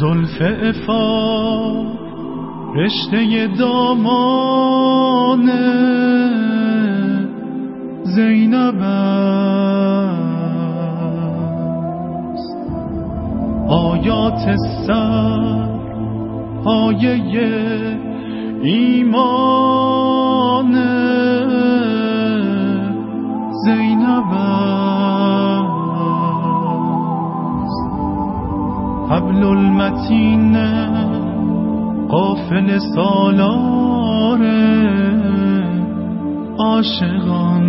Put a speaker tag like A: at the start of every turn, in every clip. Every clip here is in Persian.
A: زلف عفاف رشته دامان زینب است. آیات سر پایه ایمان زینب است. حبل المتین قافل سالار عاشقان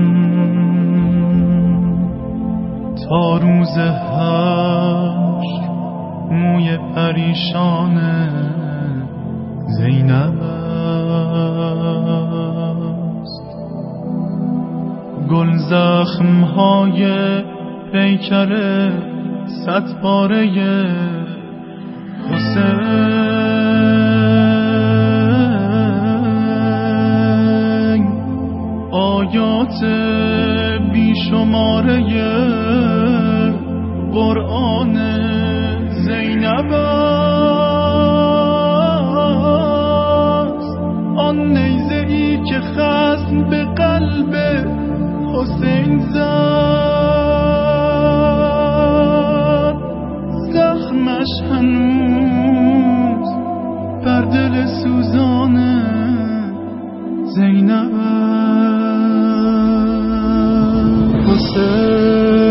A: تا روز حشر موی پریشان زینب است. گل زخم‌های پیکر صد پاره حسین، آیات بیشماره قرآن زینب است. آن نیزه ای که خصم به قلب حسین زد، زخمش هنوز بر دل سوزان زینب است.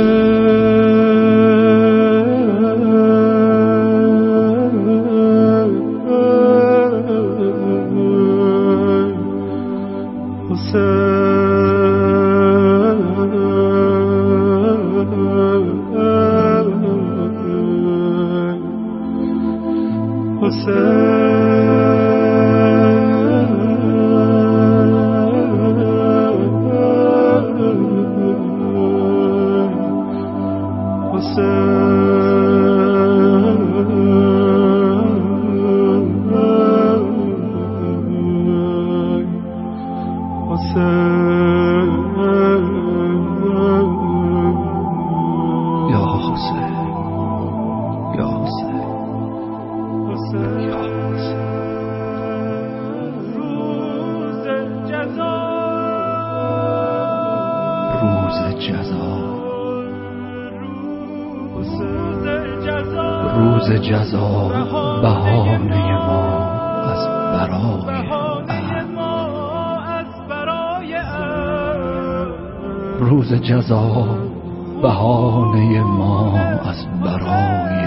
B: روز جزا بهانه ما از برای روز جزا بهانه ما از برای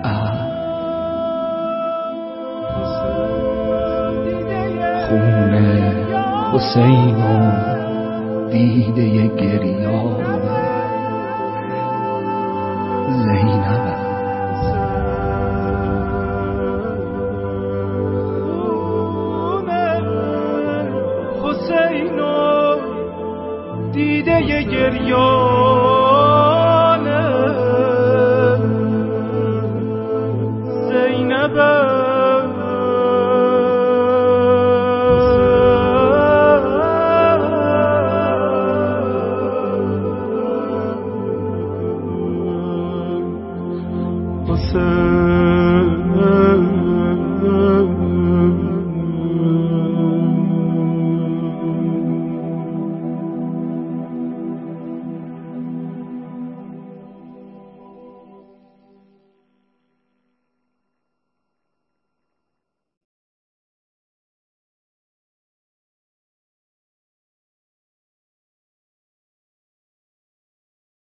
B: خون حسین و دیده گریان زینب.
A: حسین و دیده گریان